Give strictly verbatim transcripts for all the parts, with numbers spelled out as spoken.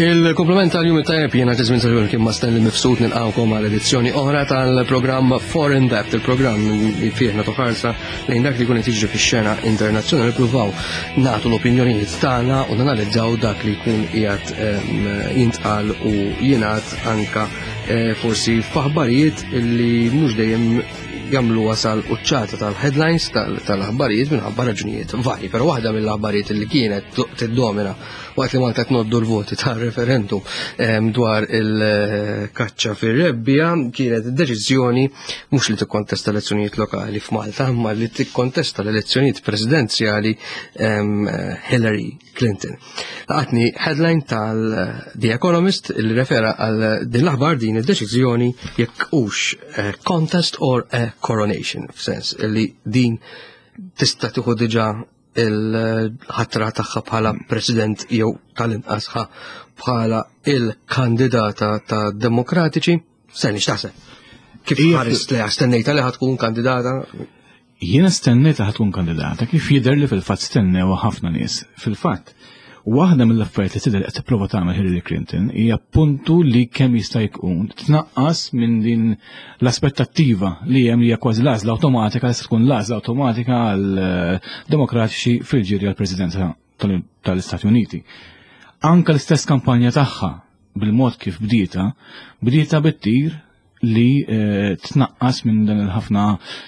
Il-komplement tal-jum tajjeb jiena ġizmin tal-jum kien ma Stanley Mifsud nilqawkom għal edizzjoni oħra tal-programm Foreign Depth, il-programm li fih nagħtu ħarsa lejn dak li jkun qed jiġri fix-xena internazzjonali nippruvaw nagħtu l-opinjonijiet tagħna u nanalizzaw dak li jkun qiegħed jintqal u jingħad anke forsi f'aħbarijiet li mhux dejjem jagħmlu wasal quċċata tal-headlines tal-aħbarijiet minħabba raġunijiet varji, però waħda mill-aħbarijiet li kienet tiddomina waqt li Malta tnoddu l-voti tar-referendum dwar il-kaċċa fir-rebbija kienet id-deċiżjoni mhux li tikkontesta elezzjonijiet lokali f'Malta, imma li tikkontesta l-elezzjonijiet presidenzjali Hillary Clinton. Laqatni headline tal-The Economist li refera għal din l-aħbar din id-deċiżjoni jekk hux contest or a coronation, f'sens li din tista' tieħu diġà il-ħatra tagħha bħala president jew tal-inqas bħala il-kandidata ta' demokratiċi. Seni x'taħseb? Kif ħares li stennejta li ħatkun kandidata? Jiena stennejta ħatkun kandidata kif jidher li fil-fatt stennew ħafna nies. Fil-fatt, waħda mill-affarijiet li tidher qed tipprova tagħmel Hillary Clinton hija puntu li kemm jista' jkun tnaqqas minn din l-aspettattiva li hemm li hija kważi l-għażla awtomatika li se tkun l-għażla awtomatika għal demokratiċi fil-ġiri għall-Presidenza tal-Istati Uniti. Anke l-istess kampanja tagħha bil-mod kif bdieta, bdieta bittir li tnaqqas minn dan il-ħafna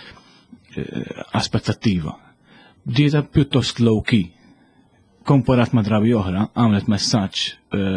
aspettattiva. Bdieta pjuttost low-key. Komparat ma' drabi oħra, għamlet messaġġ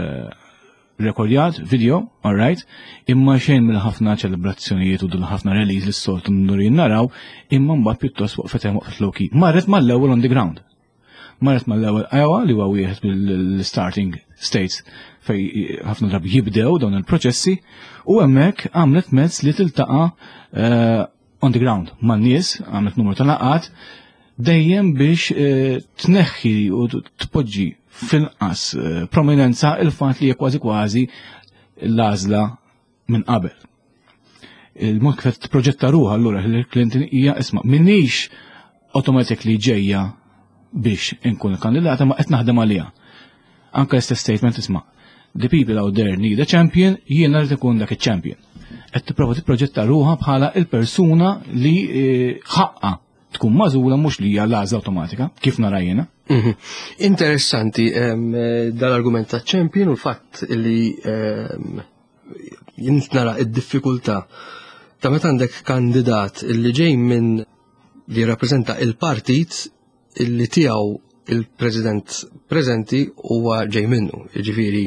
rekordjat, video, all right, imma xejn mill-ħafna ċelebrazzjonijiet u dil-ħafna release li s-soltu n-nurin naraw, imma mbagħad pjuttost waqfet waqfet low-key. Marret mal-ewwel on the ground. Marret mal-ewwel Iowa li huwa wieħed mill-starting states fej ħafna drabi jibdew dawn il-proċessi u hemmhekk għamlet mezz li tiltaqa' on the ground man-nies, għamlet numru ta' laqgħat dejjem biex tneħħi u tpoġġi fil-qas prominenza il-fatt li hija kważi kważi l-għażla minn qabel. Il-mod kif tipproġetta ruħha allura Hillary Clinton hija isma' minnix automatically ġejja biex inkun il-kandidata ma qed naħdem għaliha. Anke l-istess statement isma' the people out there need a champion, jiena rid ikun dak iċ-champion. Qed tipprova tipproġetta ruħha bħala il-persuna li ħaqqa tkun mażula mhux li hija l-għażla awtomatika, kif nara jiena. Interessanti dal-argument ta' champion u l-fatt li jint nara d-diffikultà ta' meta għandek kandidat li ġej minn li rappreżenta il-partit li tiegħu il-President preżenti huwa ġej minnu, jiġifieri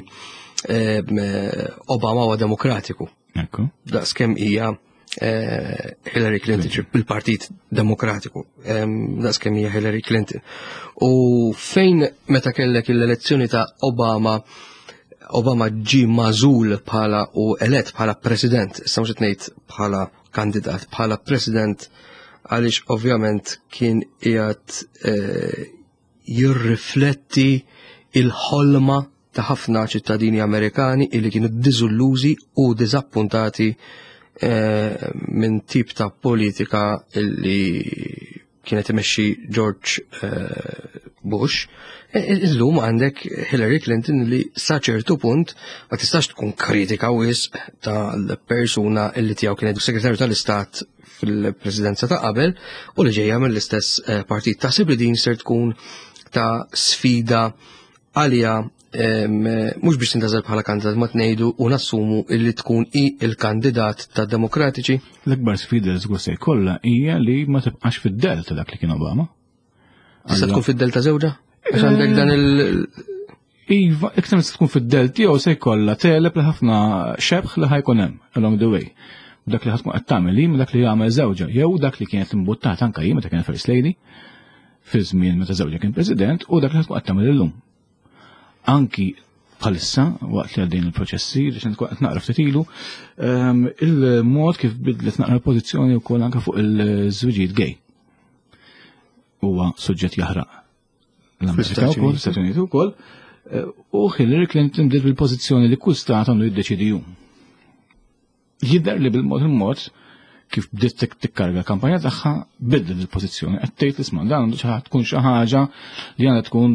Obama huwa demokratiku. Daqs kemm hija Hillary Clinton, bil-Partit Demokratiku, daqs kemm hija Hillary Clinton. U fejn meta kellek l-elezzjoni ta' Obama, Obama ġi mażul bħala u elett bħala president, issa mhux qed ngħid bħala kandidat, bħala president għaliex ovvjament kien qiegħed jirrifletti il-ħolma ta' ħafna ċittadini Amerikani illi kienu diżillużi u diżappuntati minn tip ta' politika illi kienet imexxi George Bush. Illum għandek Hillary Clinton li sa ċertu punt ma tistax tkun kritika wisq tal-persuna illi tiegħu kienet segretarju tal-Istat fil-presidenza ta' qabel u li ġejja mill-istess partit. Taħseb li din ser tkun ta' sfida għalija mhux biex tintażel bħala kandidat ma tnejdu u nassumu illi tkun i il-kandidat ta' demokratiċi? L-ikbar sfida li żgur se jkollha hija li ma tibqax fid-del ta' dak li kien Obama. Tista' tkun fid-del ta' żewġa? Għax għandek dan il- Iva, iktar se tkun fid-del tiegħu se jkollha telep li ħafna xebħ li ħajkun hemm along the way. Dak li ħatkun qed tagħmel hi dak li jagħmel żewġa, jew dak li kienet imbuttat anke hi meta kien First Lady fi żmien meta żewġa kien President u dak li ħatkun qed tagħmel illum. Anki bħalissa, waqt li għaddejn il-proċessi, li xent qed naqra ftit ilu, il-mod kif bidlet naqra l-pożizzjoni wkoll anke fuq il-żwiġijiet gay. Huwa suġġett jaħraq l-Amerika wkoll, l-Istati Uniti wkoll, u Hillary Clinton bdiet bil-pożizzjoni li kull stat għandu jiddeċidi hu. Jidher li bil-mod il-mod kif bdiet tikkarga l-kampanja tagħha bidlet il-pożizzjoni qed tgħid isma' dan għandu tkun xi ħaġa li għandha tkun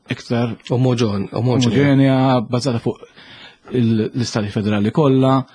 iktar Omoġon, omoġon. omogenea, bbażata fuq l-istati federali kollha.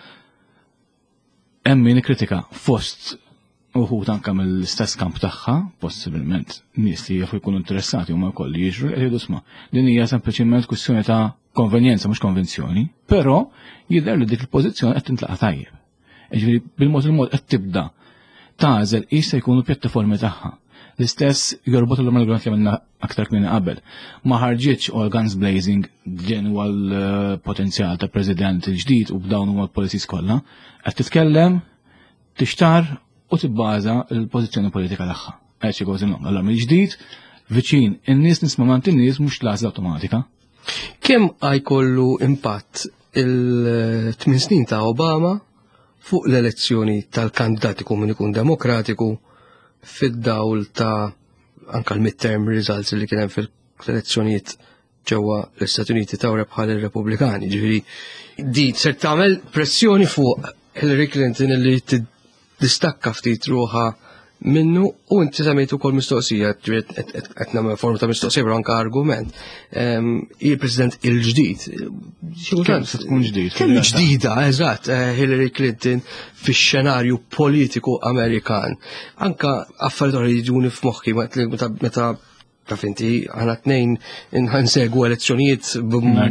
Hemm min kritika fost uħud anke mill-istess kamp tagħha, possibilment nies li jafu jkunu interessati huma wkoll li jiġru qed jgħidu sma' din hija sempliċiment kwistjoni ta' konvenjenza mhux konvenzjoni, però jidher li dik il-pożizzjoni qed tintlaqa' tajjeb. Jiġifieri bil-mod il-mod qed tibda tażel issa jkunu pjattaformi tagħha. L-istess jorbot l-amalgamat li għamilna aktar kmini qabel. Ma ħarġitx all guns blazing ġenwa l-potenzjal ta' president il-ġdid u b'dawn huma l-policies kollha. Qed titkellem, tixtar u tibbaża l-pożizzjoni politika tagħha. Qed xi kważi non. Allura mill-ġdid viċin in-nies nisma' mant in-nies mhux l-għażla awtomatika. Kemm jkollu impatt il-tmien snin ta' Obama fuq l-elezzjoni tal-kandidati kun ikun demokratiku fid-dawl ta' anka l-midterm results li kien hemm fil-elezzjonijiet ġewwa l-Istati Uniti ta' bħal ir-Repubblikani. Ġifieri di ser tagħmel pressjoni fuq Hillary Clinton li tistakka ftit ruħha minnu u inti semmejt ukoll mistoqsija qed nagħmel forma ta' mistoqsija però anke argument. Il-President il-ġdid. Kemm se tkun ġdid? Kemm ġdida, eżatt, Hillary Clinton fix-xenarju politiku Amerikan. Anka affarijiet oħra jiġuni f'moħħi meta taf inti aħna tnejn nħansegwu elezzjonijiet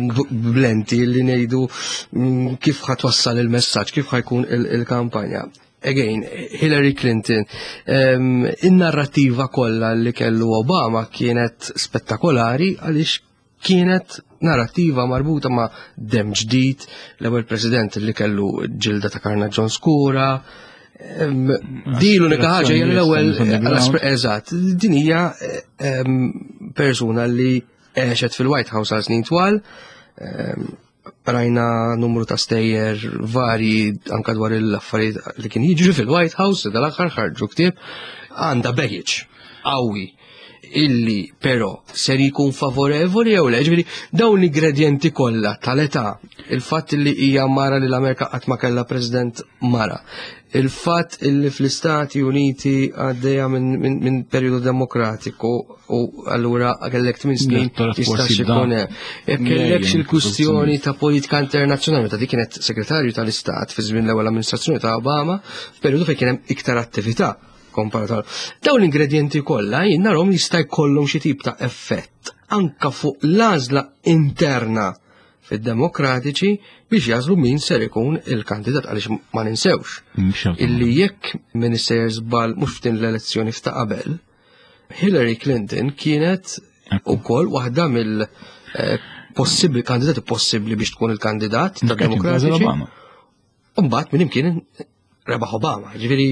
blenti li ngħidu kif ħatwassal il-messaġġ, kif ħajkun il-kampanja. Again, Hillary Clinton, um, in-narrativa kollha li kellu Obama kienet spettakolari għaliex kienet narrativa marbuta ma' dem ġdid, l-ewwel president li kellu ġilda ta' karna ġon skura. Um, di l-unika ħaġa hija l-ewwel eżatt, din hija um, persuna li għexet fil-White House għal snin twal. Um, Rajna numru ta' stejjer vari anka dwar l-affarijiet li kien jiġri fil-White House, dal-aħħar ħarġu ktieb għandha baggage qawwi illi però ser jkun favorevoli jew le. Ġifieri dawn l-ingredjenti kollha tal-età, il-fatt li hija mara li l-Amerika qatt ma kellha president mara, il-fatt illi fl-Istati Uniti għaddejja minn min periodu demokratiku u allura kellek tmien snin jistax ikun hemm. Jekk kellekx il-kwistjoni ta' politika internazzjonali meta dik kienet segretarju tal-Istat fi żmien l-ewwel amministrazzjoni ta' Obama, f'perjodu fejn kien hemm iktar attività komparatar. Dawn l-ingredjenti kollha jien narhom jista' jkollhom xi tip ta' effett anke fuq l-għażla interna fid-demokratiċi biex jażlu min ser ikun il-kandidat għaliex ma ninsewx illi jekk minister żball mhux f'din l-elezzjoni f'ta' qabel, Hillary Clinton kienet ukoll waħda mill possibbli kandidati possibbli biex tkun il-kandidat tad-demokratiċi. U mbagħad minn imkien rebaħ Obama. Ġifieri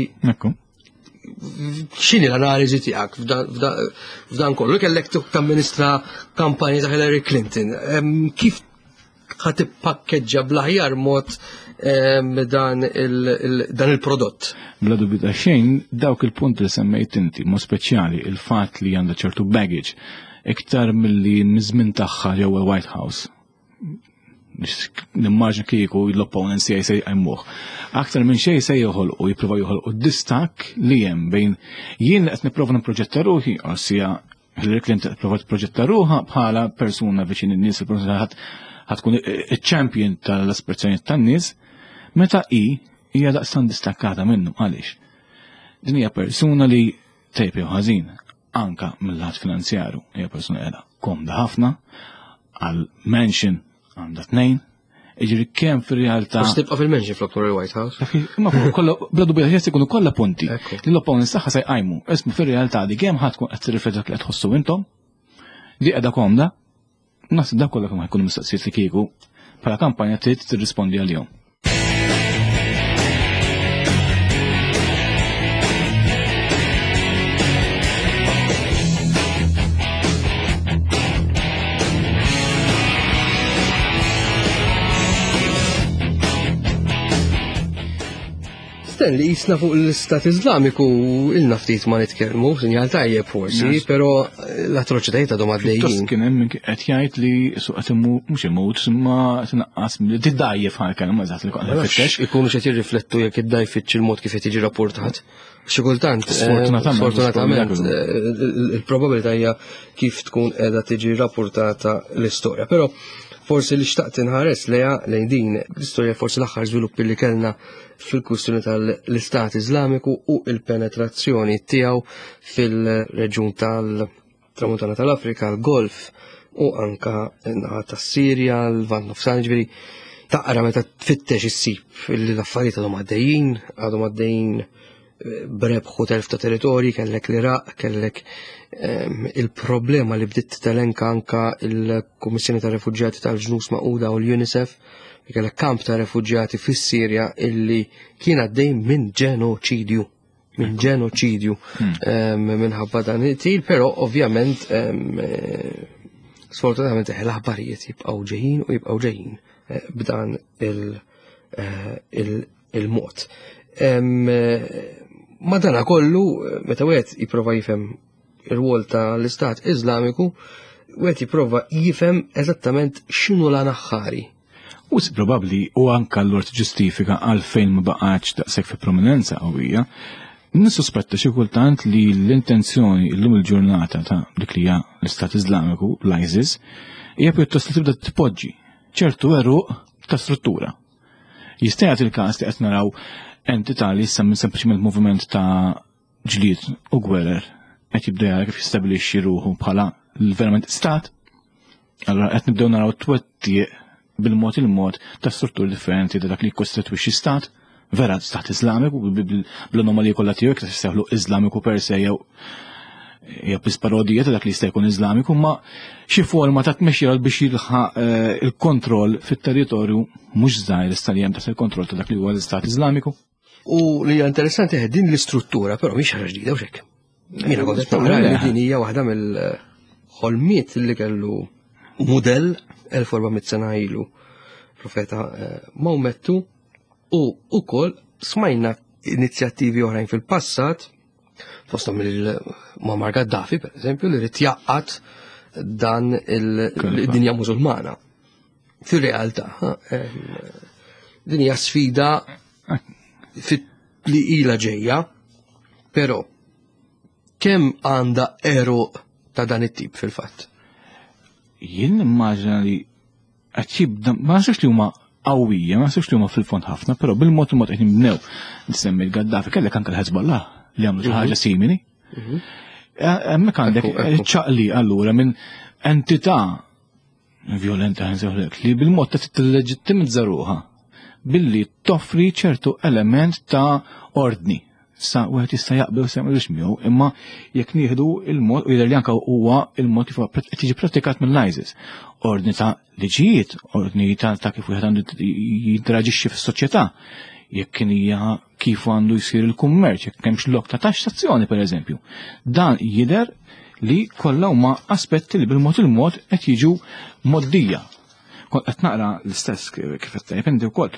x'inhi l-analiżi tiegħek f'dan kollu kellek tamministra kampanja ta' Hillary Clinton. Kif ħat ippakkeġġa bl-aħjar mod dan il-prodott? Bla dubju ta' xejn, dawk il-punti li semmejt inti, mo speċjali il-fatt li għandha ċertu baggage iktar milli miż-żmien tagħha ġewwa White House. Nimmaġna kieku l-opponent se jgħajmuh. Aktar minn xejn se joħolqu jippruvaw joħolqu distak li hemm bejn jien qed nipprova nipproġetta ruħi ossia Hillary Clinton qed tipprova tipproġetta ruħha bħala persuna viċin in-nies, il-persuna ħatkun iċ-champion tal-espressjoni tan-nies, meta hi hija daqsan distakkata minnu għaliex. Din hija persuna li tejb jew ħażin anka mill-lat finanzjaru, hija persuna qiegħda komda ħafna għal mansion għandha tnejn, iġri kemm fir-realtà. Biex tibqa' fil-mansion flok White House. Imma kollha bla dubju jista' jkunu kollha punti li l-opponents tagħha se jqajmu. Isma' fir-realtà di kemm ħadd tkun qed tirrifletti dak li qed tħossu intom, di qiegħda komda. Nasib dak kollha kemm ħajkunu mistaqsijiet li kieku bħala kampanja trid tirrispondi għalihom. Li jisna fuq l-Istat Islamiku il-naftit ma nitkellmu, sinjal tajjeb forsi, però l-atroċitajiet għadhom għaddejjin. Pjuttost kien hemm qed jgħid li suq qed mhux imut imma tnaqqas tiddajjef ħalkemm eżatt li kont nfittex. Ikunu qed jirriflettu jekk iddajfiċ il-mod kif qed jiġi rapportat. Xi kultant, Sfortunatament, sfortunatament, mhux eh, il-probabilità hija kif tkun qiegħda tiġi rapportata l-istorja. Però forsi li xtaqt inħares lejha lejn din l-istorja forsi l-aħħar żviluppi li kellna fil-kwistjoni tal-Istat Iżlamiku u l-penetrazzjoni tiegħu fil-reġjun tal-Tramuntana tal-Afrika, l-Golf u anka naħa tas-Sirja, l-Vant Nofsani, ġifieri taqra meta tfittex issib li l-affarijiet għadhom għaddejjin, għadhom għaddejjin b'rebħu telf ta' territorji, kellek l-Iraq, kellek il-problema li bdiet telenka anka il-Kummissjoni ta' Refuġjati tal-Ġnus Magħquda u l-UNICEF, li kellek kamp ta' refuġjati fis-Sirja illi kien għaddej minn ġenoċidju, minn ġenoċidju minħabba dan it-til, però ovvjament sfortunatament l-aħbarijiet jibqgħu ġejjin u jibqgħu ġejjin b'dan il-mod. Madana kollu, meta wieħed jipprova jifhem ir-rwol tal-Istat Iżlamiku, wieħed jipprova jifhem eżattament x'inhu l aħħari. U probabbli u anke allura tiġġustifika għalfejn ma baqgħetx daqshekk fi prominenza qawwija, nissospetta xi kultant li l-intenzjoni llum il-ġurnata ta' dik li hija l-Istat Iżlamiku, l-ISIS, hija pjuttost li tibda tpoġġi ċertu għeruq ta' struttura. Jista' jagħti il-każ li qed naraw entità li issa minn sempliċement moviment ta' ġlied u gwerer qed jibda jara kif jistabbilixxi ruħu bħala verament stat. Allura qed nibdew naraw twettieq bil-mod il-mod ta' strutturi differenti ta' dak li jikkostitwixxi stat, vera stat Iżlamiku bl-anomalija kollha tiegħu jekk tistgħu Iżlamiku per se jew hija biss parodija ta' dak li jista' jkun Iżlamiku, ma xi forma ta' tmexxija biex jilħaq il-kontroll fit-territorju mhux żgħir istaljem ta' il-kontroll ta' dak li huwa l-Istat Iżlamiku. U li hija interessanti din l-istruttura, però mhix ħaġa ġdida u xekk. Mina kont qed nara li din hija waħda mill-ħolmiet li kellu mudell elf u erba'miet sena ilu profeta Maomettu u wkoll smajna inizjattivi oħrajn fil-passat fosthom il-Muammar Gaddafi, per eżempju, li rid jaqqat dan il-dinja mużulmana. Fir-realtà, din hija sfida li ilha ġejja, però kemm għandha eruq ta' dan it-tip fil-fatt? Jien immaġina li qed jibda ma nasibx li huma qawwija, ma nasibx li huma fil-fond ħafna, però bil-mod il-mod qed nibnew nisemmi l-Gaddafi kellek anke l-Hezbollah li għamlu xi ħaġa simili. Hemmhekk għandek ċaqli allura minn entità violenta ħansewlek li bil-mod ta' tilleġittimizza ruħha billi toffri ċertu element ta' ordni. Sa wieħed jista' jaqbel se jagħmel miegħu, imma jekk nieħdu il-mod u jidher li anke huwa il-mod kif qed tiġi prattikat mill-ISIS. Ordni ta' liġijiet, ordni ta' kif wieħed għandu jinteraġixxi fis-soċjetà. Jekk kien hija kif għandu jsir il-kummerċ, jekk hemmx lok ta' taxxazzjoni pereżempju. Dan jidher li kollha huma aspetti li bil-mod il-mod qed jiġu moddija. Kont qed naqra l-istess kif qed jippendi wkoll.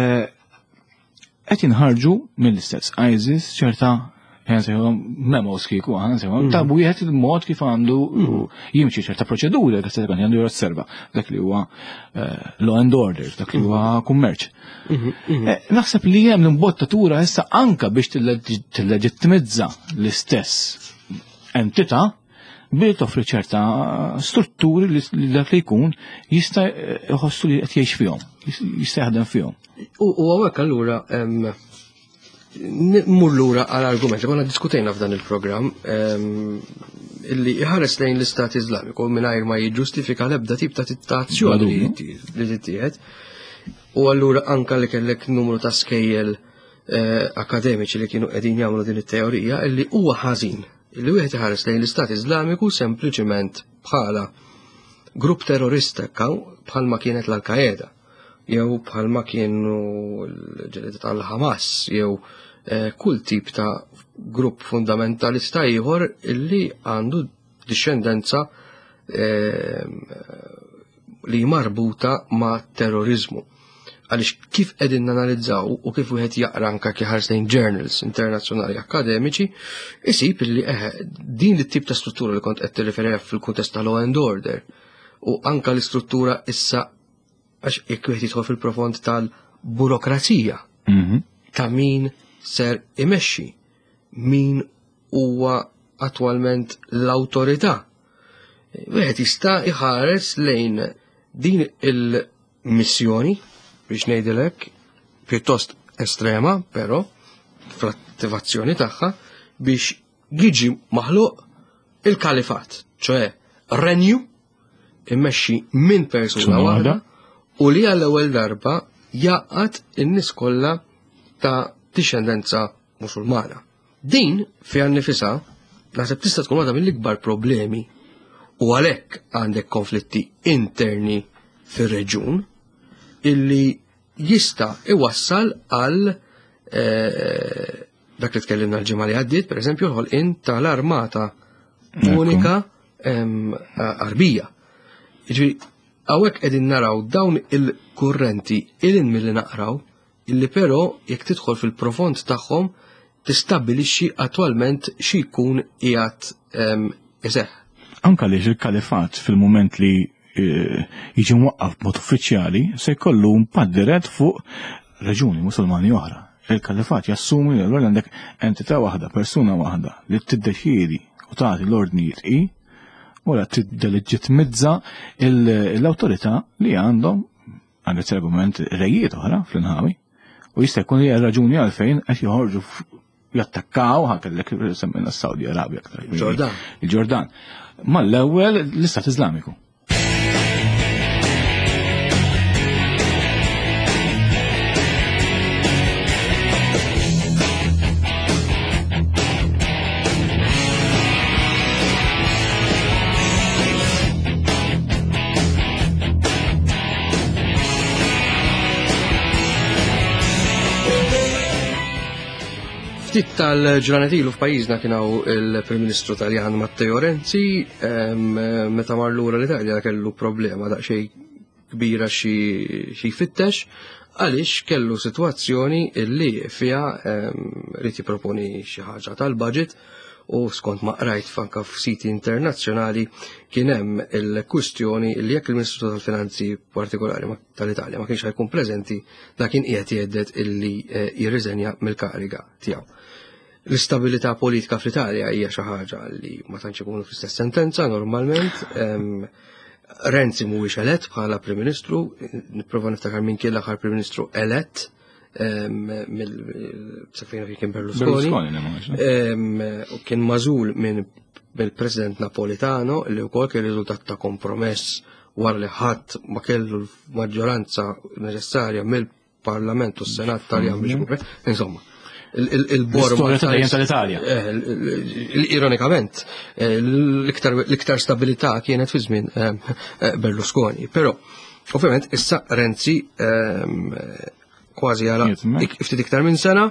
Qed jinħarġu mill-istess ISIS ċerta memos kieku għan ta' wieħed il-mod kif għandu jimxi ċerta proċedura għas għan għandu jorosserva dak li huwa law and order, dak li huwa kummerċ. Naħseb li hemm l-imbottatura issa anka biex tilleġittimizza l-istess entità bil toffri ċerta strutturi li dak li jkun jista' jħossu li qed jgħix fihom, jista' jaħdem fihom. U hawnhekk allura Mur lura għal-argument, għana diskutejna f'dan il-program illi iħares lejn l-Istat Iżlamiku mingħajr ma jiġġustifika l-ebda tip ta' tittazzjoni li tittieħed. U allura anka li kellek numru ta' skejjel akademiċi li kienu qegħdin jagħmlu din it-teorija illi huwa ħażin illi wieħed iħares lejn l-Istat Iżlamiku sempliċement bħala grupp terrorista bħalma kienet l-Al-Qaeda jew bħalma kienu l-ġelida tal-Hamas jew kull tip ta' grupp fundamentalista ieħor illi għandu discendenza li marbuta ma' terrorizmu. Għaliex kif qegħdin nanalizzaw u kif wieħed jaqra anke ħares lejn journals internazzjonali akademiċi, isib illi din it-tip ta' struttura li kont qed tirreferiha fil-kuntest ta' law and order u anke l-istruttura issa għax jekk wieħed jidħol fil-profond tal-burokrazija ta' min ser imexxi, min huwa attwalment l-awtorità. Wieħed jista' iħares lejn din il-missjoni biex ngħidilek pjuttost estrema, però fl-attivazzjoni tagħha biex jiġi maħluq il-kalifat, ċoe renju immexxi minn persuna waħda u li għall-ewwel darba jaqgħad in-nies kollha ta' dixxendenza Musulmana. Din fiha nnifisha naħseb tista' tkun waħda mill-ikbar problemi u għalhekk għandek konflitti interni fir-reġjun illi jista' iwassal għal dak li tkellimna l-ġimgħa li għaddiet, pereżempju l-ħolqien tal-Armata Unika Arbija. Jiġifieri hawnhekk qegħdin naraw dawn il-kurrenti ilin milli naqraw illi però jekk tidħol fil-profond tagħhom tistabbilixxi attwalment xi jkun qiegħed iseħħ. Anke għaliex il-kalifat fil-mument li jiġi mwaqqaf b'mod uffiċjali se jkollu impatt dirett fuq reġuni Musulmani oħra. Il-kalifat jassumi li l-għal għandek entità waħda, persuna waħda li tiddeċiedi u tagħti l-ordnijiet i u la tiddeleġitmizza l-awtorità li għandhom għandet argument rejiet oħra fl-inħawi u jista' jkun li raġuni għalfejn qed joħorġu jattakkaw ħakellek semmejna s-Saudi Arabja aktar. Il-Ġordan. Il-Ġordan. Mal-ewwel l-Istat Iżlamiku. Ftit tal-ġranet ilu f'pajjiżna kienaw il-Prim Ministru Taljan Matteo Renzi meta mar lura l-Italja kellu problema daqsxejn kbira xi jfittex għaliex kellu sitwazzjoni illi fiha rid jipproponi xi ħaġa tal-budget u skont ma qrajt fanka f'siti internazzjonali kien hemm il-kwistjoni li jekk il-Ministru tal-Finanzi partikolari tal-Italja ma kienx ħajkun preżenti dak kien qiegħed jgħeddet illi jirriżenja mill-kariga tiegħu. L-istabilità politika fl-Italja hija xi ħaġa li ma tantx ikunu fl-istess sentenza normalment. Renzi mhuwiex elett bħala Prim Ministru, nipprova niftakar min kien l-aħħar Prim Ministru elett mill-sekfejna kien Berlusconi. U kien mażul minn mill-President Napolitano li wkoll kien riżultat ta' kompromess wara li ħadd ma kellu l-maġġoranza neċessarja mill-Parlament u s-Senat Taljan biex insomma. Il-Borma tal-Italja. Ironikament, l-iktar stabilità kienet fi żmien Berlusconi. Però, ovvjament, issa Renzi kważi għala ftit iktar minn sena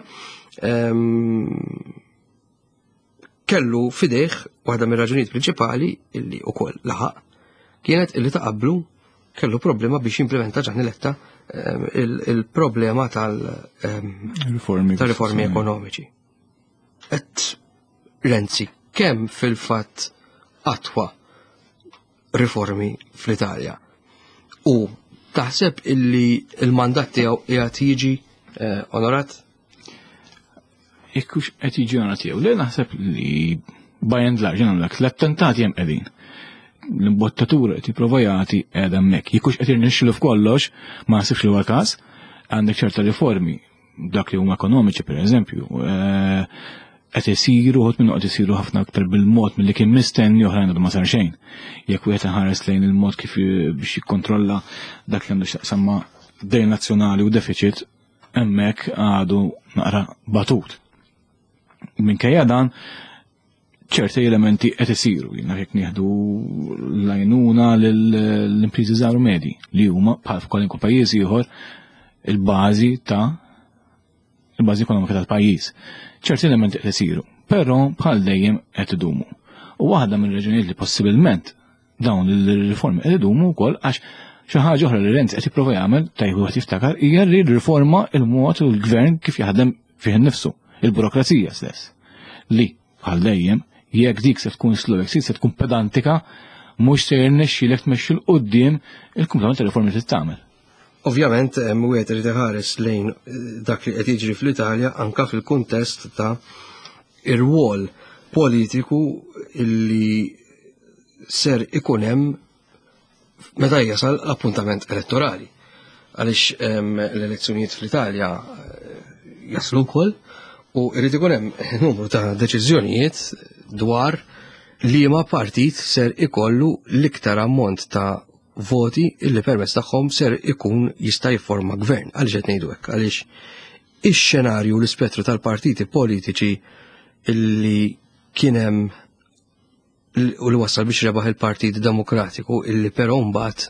kellu fidejh waħda mir-raġunijiet prinċipali illi wkoll laħaq kienet illi taqablu kellu problema biex jimplementa ġaħniletta il-problema tal-riformi ekonomiċi. Et Renzi, kemm fil-fatt attwa riformi fl-Italja? U taħseb illi il-mandat tiegħu qiegħed jiġi onorat? Jekkux qed jiġi onorat tiegħu, le naħseb li by and large nagħmlek l-attentati hemm qegħdin. L-imbottatura qed jipprova jagħti qiegħda hemmhekk. Jekkux qed irnexxielu f'kollox ma nasibx li huwa każ, għandek ċerta riformi dak li huma ekonomiċi pereżempju qed isiru ħodt minnu qed isiru ħafna aktar bil-mod milli kien mistenni oħrajn għadu ma sar xejn. Jekk wieħed iħares lejn il-mod kif biex jikkontrolla dak li għandu x'taqsamma dejn nazzjonali u deficit hemmhekk għadu naqra batut. Minkejja dan ċerti elementi qed isiru, jiena jekk nieħdu l-għajnuna l-impriżi żgħar u medji li huma bħal f'kwalinkwe pajjiż ieħor il-bażi ta' il-bażi ekonomika tal-pajjiż. ċerti elementi qed isiru, però bħal dejjem qed idumu. U waħda mir-reġunijiet li possibilment dawn il-riformi qed idumu wkoll għax xi ħaġa oħra li Renzi qed jipprova jagħmel tajbu qed jiftakar hija li riforma il-mod u l-gvern kif jaħdem fih innifsu, il-burokrazija stess. Li bħal dejjem jekk dik se tkun slow, jekk se tkun pedantika, mhux se jirnexxielek tmexxi l qudiem il-kumplament tal-riformi li tagħmel. Ovvjament, wieħed irid iħares lejn dak li qed jiġri fl-Italja anke fil-kuntest ta' ir-rwol politiku illi ser ikun hemm meta jasal l-appuntament elettorali. Għaliex l-elezzjonijiet fl-Italja jaslu wkoll u jrid ikun hemm numru ta' deċiżjonijiet dwar liema partit ser ikollu l-iktar ammont ta' voti illi permezz tagħhom ser ikun jista' jifforma gvern. Għaliex qed ngħidu hekk? Għaliex ix-xenarju l-ispettru tal-partiti politiċi illi kien hemm u li wassal biex rebaħ il-Partit Demokratiku illi però mbagħad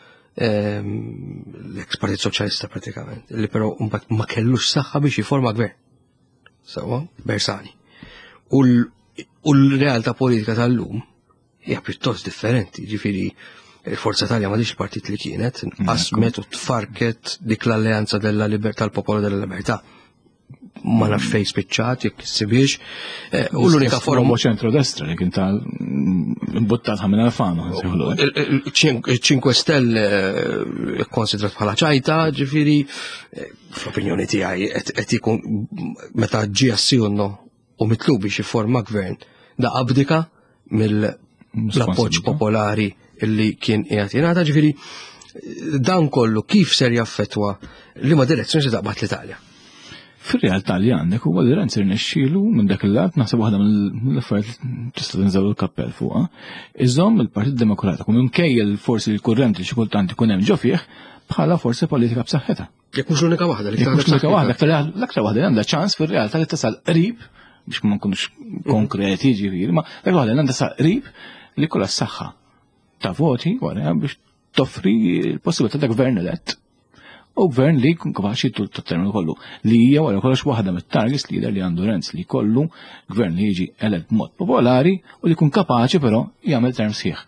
l-ex Partit Soċjalista pratikament, illi però mbagħad ma kellux saħħa biex jiforma gvern. Sawa, Bersani. U l-realtà politika tal-lum hija pjuttost differenti, ġifieri il-Forza Italja ma dix il-partit li kienet, qasmet u tfarket dik l-Alleanza della Libertà, l-Popolo della Libertà. Ma nafx fej spiċċat, jekk issibiex. U l-unika forma ċentro-destra li kien tal buttat ħamin Alfano. il-Cinque Stelle konsidrat bħala ċajta, ġifieri fl-opinjoni tiegħi qed ikun meta ġie assjonno u mitlu biex jiforma gvern da abdika mill-appoġġ popolari illi kien qiegħed jingħata, ġifieri dan kollu kif ser jaffettwa liema direzzjoni se taqbad l-Italja. Fil-realtà li għandek huwa li Renzi rnexxielu minn dak il-lat naħseb waħda mill-affarijiet li tista' tinżaw il-kappell fuqha. Iżomm il-Partit Demokratiku minkejja forsi l-kurrent li xi kultant ikun hemm ġo fih bħala forsi politika b'saħħetha. Jekk mhux l-unika waħda li Jekk mhux l-unika waħda, l-aktar waħda li għandha ċans fir-realtà li tasal qrib biex ma nkunux konkreti ġifieri, ma dak waħda li għandha tasal qrib li kollha s-saħħa ta' voti wara biex toffri l-possibilità ta' gvern elett. U gvern li jkun kapaċi tat-terminu kollu li hija wara kollox waħda mit-targets leader li għandu Renzi li jkollu gvern li jiġi elett b'mod popolari u li jkun kapaċi però jagħmel term sħiħ.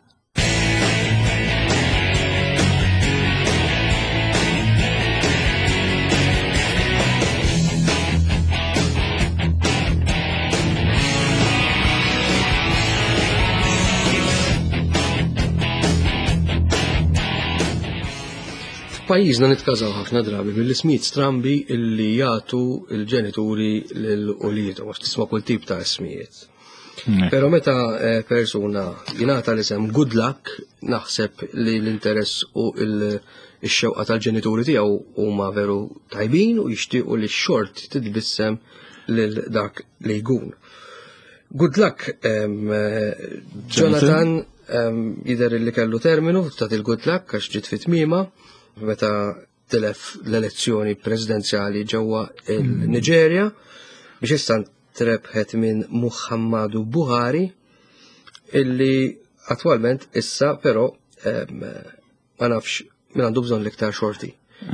Pajjiżna nitkażaw ħafna drabi bil-ismijiet strambi illi jagħtu l-ġenituri lil-ulietom għax tisma' kull tip ta' ismijiet. Però meta persuna jingħata l-isem good luck naħseb li l-interess u l-xewqa tal-ġenituri tiegħu huma veru tajbin u jixtiequ li x-xort titbissem lil dak li jkun. Good luck Jonathan jidher li kellu terminu ta' il-good luck għax ġiet fit-tmiema meta telef l-elezzjoni presidenzjali ġewwa il-Niġerja biex issa trebħet minn Muhammadu Buhari illi attwalment issa però ma nafx min għandu bżonn l-iktar xorti.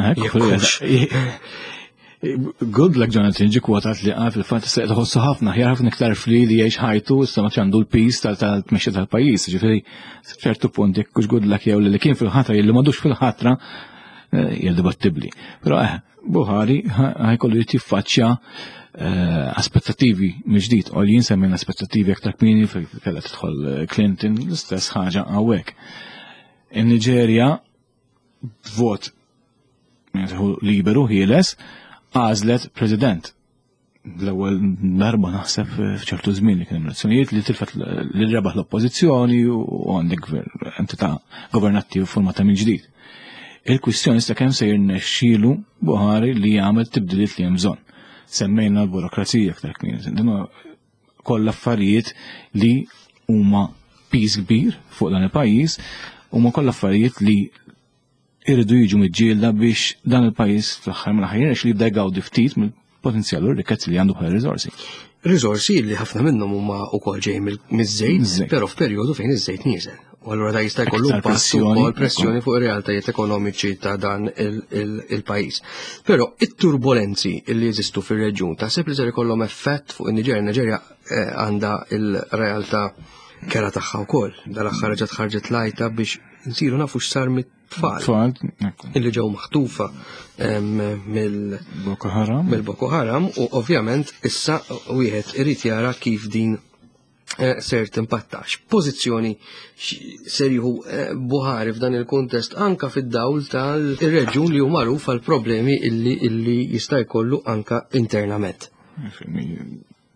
Good luck Jonathan ġi kwotat li qal fil-fatt issa qed iħossu ħafna ħjar ħafna iktar fli li jgħix ħajtu issa ma għandu l-pis tal-tmexxija tal-pajjiż, ġifieri ċertu punt jekk hux good luck jew li kien fil-ħatra jew li m'għadux fil-ħatra jaddibattibli. Però eh, Buhari ħajkollu jittiffaċċja aspettativi miġdid, u li jinsemmin aspettativi aktar kmini kella tidħol Clinton l-istess ħaġa hawnhekk. In-Niġerja vot liberu ħieles għażlet president. L-ewwel darba naħseb f'ċertu żmien li kien elezzjonijiet li tilfet li rebaħ l-oppożizzjoni u għandek entità governattiva formata minn ġdid. Il-kwistjoni sta kemm se jirnexxielu Buhari li jagħmel tibdiliet li hemm bżonn. Semmejna l-burokrazija aktar kmini. Dinhu kollha affarijiet li huma piż kbir fuq dan il-pajjiż, huma kollha affarijiet li irridu jiġu miġġielda biex dan il-pajjiż fl-aħħar mill-aħħar jirnex li jibda jgawdi ftit mill-potenzjal u r-rikkezzi li għandu bħala riżorsi. Riżorsi li ħafna minnhom huma wkoll ġej miż-żejt, però f'perjodu fejn iż-żejt nieżel. U allura da jista' jkollu impatt ukoll pressjoni fuq ir-realtajiet ekonomiċi ta' dan il-pajjiż. Però it-turbulenzi li jeżistu fir-reġjun taħseb li ser ikollhom effett fuq in-Niġerja. Niġerja għandha il-realtà kera tagħha wkoll. Dal-aħħar ġiet ħarġet lajta biex insiru nafu x'sar mit-tfal illi ġew maħtufa mill-Boko Haram. Mill-Boko Haram u ovvjament issa wieħed irid jara kif din ser timpattax. Pożizzjoni ser jieħu Buhari f'dan il-kuntest anka fid-dawl tal-reġjun li hu magħruf għal problemi illi illi jista' jkollu anka internament.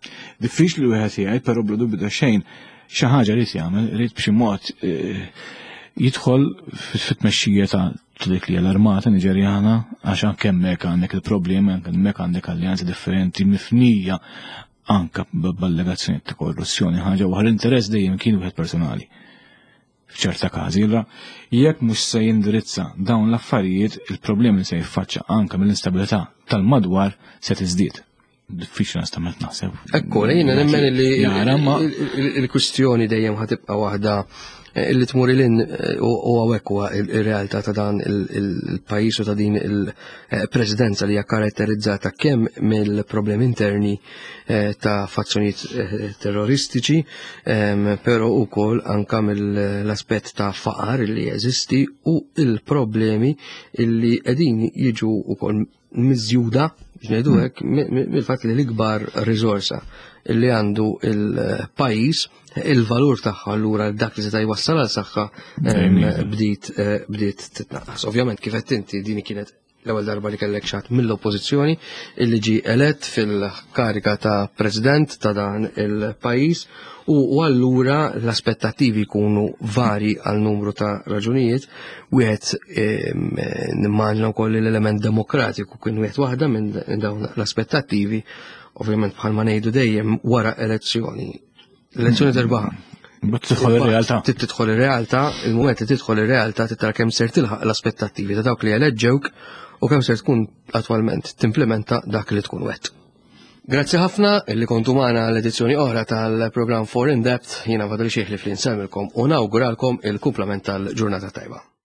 Diffiċli li wieħed jgħid, però bla dubju ta' xejn xi ħaġa rid jagħmel, rid b'xi mod jidħol fit-tmexxija ta' dik li l-armata Niġerjana għax anke hemmhekk għandek il-problemi, anke hemmhekk għandek allianzi differenti mifnija anke b'allegazzjoni ta' korruzzjoni, ħaġa oħra l-interess dejjem kien wieħed personali. F'ċerta każi, jekk mhux se jindirizza dawn l-affarijiet, il-problemi li se jiffaċċja anke mill-instabilità tal-madwar se tiżdied. Diffiċli nistament naħseb. Ekku, jiena nemmen li il-kwistjoni dejjem ħatibqa' waħda illi tmur lin u għawek huwa il-realtà ta' dan il-pajjiż u ta' din il-presidenza li hija karatterizzata kemm mill-problemi interni ta' fazzjonijiet terroristiċi, però wkoll anke mill-aspett ta' faqar li jeżisti u il-problemi illi qegħdin jiġu wkoll miżjuda ġnejdu hekk mill-fatt li l-ikbar riżorsa illi għandu il-pajjiż il-valur tagħha allura dak li seta' jwassal għal saħħa bdiet bdiet titnaqqas. Ovvjament kif qed inti din kienet l-ewwel darba li kellek xatt mill-oppożizzjoni illi ġie elett fil-karika ta' President ta' dan il-pajjiż u allura l-aspettattivi jkunu vari għal numru ta' raġunijiet, wieħed nimmaġna wkoll l-element demokratiku kien wieħed waħda minn dawn l-aspettattivi, ovvjament bħalma ngħidu dejjem wara elezzjoni. L-elezzjoni terbaħa. Tidħol ir-realtà. Tidħol ir-realtà, il-mument li tidħol ir-realtà titara kemm ser tilħaq l-aspettattivi ta' dawk li eleġġewk u kemm ser tkun attwalment timplementa dak li tkun wett. Grazzi ħafna illi kontu magħna l-edizzjoni oħra tal-programm For In Depth, jiena Fadil Xieħli fl-insemilkom u nawguralkom il-kumplament tal-ġurnata tajba.